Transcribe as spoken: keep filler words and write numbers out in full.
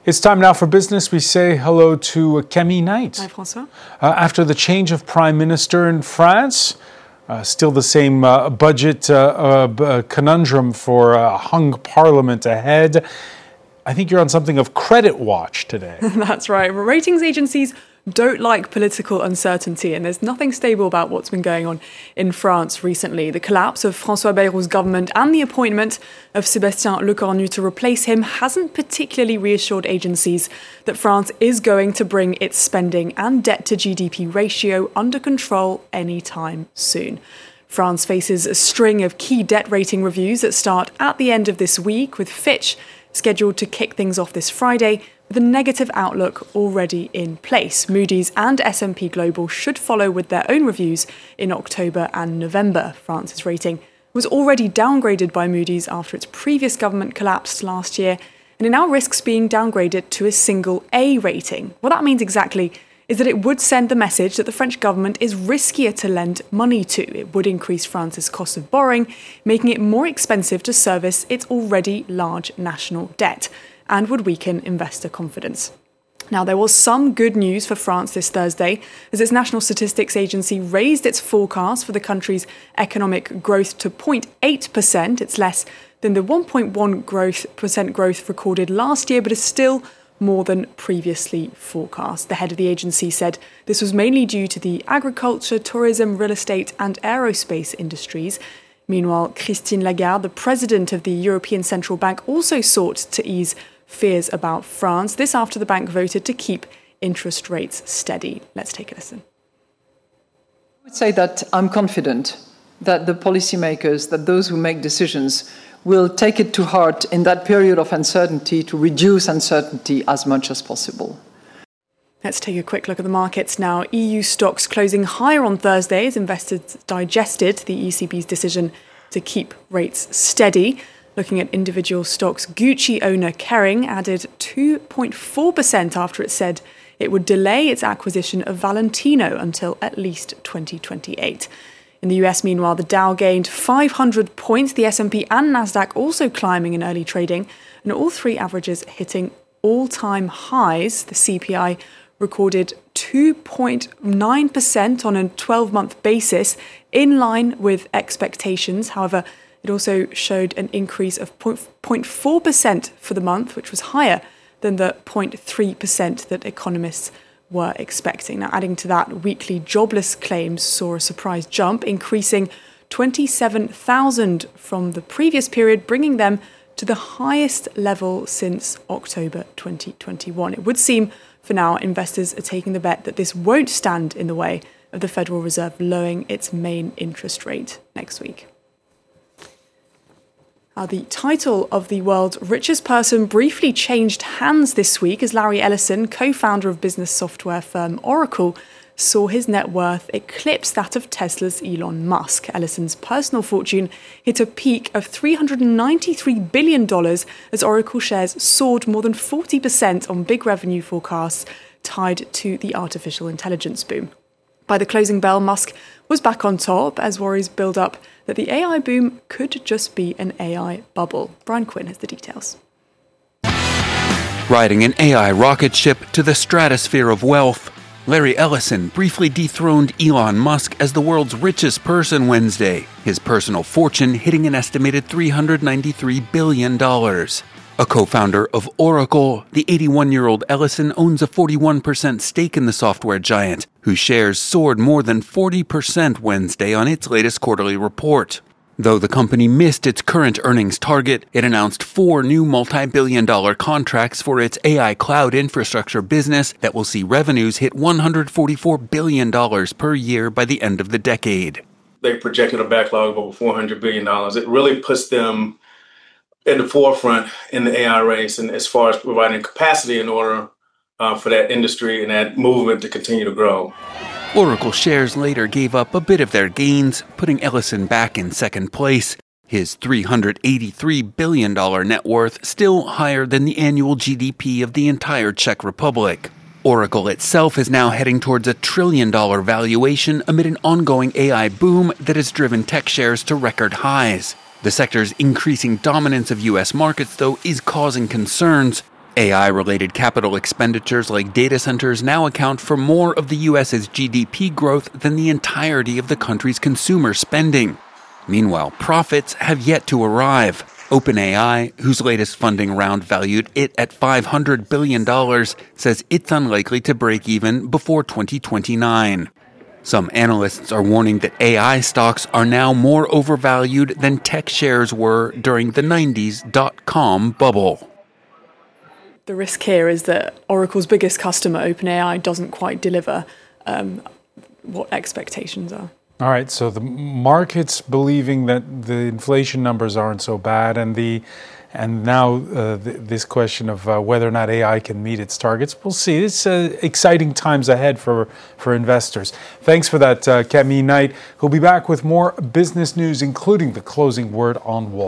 It's time now for business. We say hello to Camille Knight. Hi, François. Uh, after the change of prime minister in France, uh, still the same uh, budget uh, uh, conundrum for a hung parliament ahead. I think you're on something of credit watch today. That's right. Ratings agencies don't like political uncertainty, and there's nothing stable about what's been going on in France recently. The collapse of François Bayroul's government and the appointment of Sébastien Lecornu to replace him hasn't particularly reassured agencies that France is going to bring its spending and debt to G D P ratio under control anytime soon. France faces a string of key debt rating reviews that start at the end of this week, with Fitch scheduled to kick things off this Friday, with a negative outlook already in place. Moody's and S and P Global should follow with their own reviews in October and November. France's rating was already downgraded by Moody's after its previous government collapsed last year, and it now risks being downgraded to a single A rating. What that means exactly is that it would send the message that the French government is riskier to lend money to. It would increase France's cost of borrowing, making it more expensive to service its already large national debt, and would weaken investor confidence. Now, there was some good news for France this Thursday, as its National Statistics Agency raised its forecast for the country's economic growth to zero point eight percent. It's less than the one point one percent growth recorded last year, but is still more than previously forecast. The head of the agency said this was mainly due to the agriculture, tourism, real estate and aerospace industries. Meanwhile, Christine Lagarde, the president of the European Central Bank, also sought to ease fears about France. This after the bank voted to keep interest rates steady. Let's take a listen. I would say that I'm confident that the policymakers, that those who make decisions, will take it to heart in that period of uncertainty to reduce uncertainty as much as possible. Let's take a quick look at the markets now. E U stocks closing higher on Thursday as investors digested the E C B's decision to keep rates steady. Looking at individual stocks, Gucci owner Kering added two point four percent after it said it would delay its acquisition of Valentino until at least twenty twenty-eight. In the U S, meanwhile, the Dow gained five hundred points, the S and P and Nasdaq also climbing in early trading, and all three averages hitting all-time highs. The C P I recorded two point nine percent on a twelve-month basis, in line with expectations. However, it also showed an increase of zero point four percent for the month, which was higher than the zero point three percent that economists were expecting. Now, adding to that, weekly jobless claims saw a surprise jump, increasing twenty-seven thousand from the previous period, bringing them to the highest level since October twenty twenty-one. It would seem, for now, investors are taking the bet that this won't stand in the way of the Federal Reserve lowering its main interest rate next week. Uh, the title of the world's richest person briefly changed hands this week as Larry Ellison, co-founder of business software firm Oracle, saw his net worth eclipse that of Tesla's Elon Musk. Ellison's personal fortune hit a peak of three hundred ninety-three billion dollars as Oracle shares soared more than forty percent on big revenue forecasts tied to the artificial intelligence boom. By the closing bell, Musk was back on top as worries build up that the A I boom could just be an A I bubble. Brian Quinn has the details. Riding an A I rocket ship to the stratosphere of wealth, Larry Ellison briefly dethroned Elon Musk as the world's richest person Wednesday, his personal fortune hitting an estimated three hundred ninety-three billion dollars. A co-founder of Oracle, the eighty-one-year-old Ellison owns a forty-one percent stake in the software giant, whose shares soared more than forty percent Wednesday on its latest quarterly report. Though the company missed its current earnings target, it announced four new multi-billion dollar contracts for its A I cloud infrastructure business that will see revenues hit one hundred forty-four billion dollars per year by the end of the decade. They projected a backlog of over four hundred billion dollars. It really puts them in the forefront in the A I race, and as far as providing capacity in order uh, for that industry and that movement to continue to grow. Oracle shares later gave up a bit of their gains, putting Ellison back in second place. His three hundred eighty-three billion dollars net worth still higher than the annual G D P of the entire Czech Republic. Oracle itself is now heading towards a trillion dollar valuation amid an ongoing A I boom that has driven tech shares to record highs. The sector's increasing dominance of U S markets, though, is causing concerns. A I-related capital expenditures like data centers now account for more of the U S's G D P growth than the entirety of the country's consumer spending. Meanwhile, profits have yet to arrive. OpenAI, whose latest funding round valued it at five hundred billion dollars, says it's unlikely to break even before twenty twenty-nine. Some analysts are warning that A I stocks are now more overvalued than tech shares were during the nineties dot-com bubble. The risk here is that Oracle's biggest customer, OpenAI, doesn't quite deliver um, what expectations are. All right, so the market's believing that the inflation numbers aren't so bad, and the and now uh, th- this question of uh, whether or not A I can meet its targets, we'll see. It's uh, exciting times ahead for, for investors. Thanks for that, uh, Camille Knight, who'll be back with more business news, including the closing word on Wall.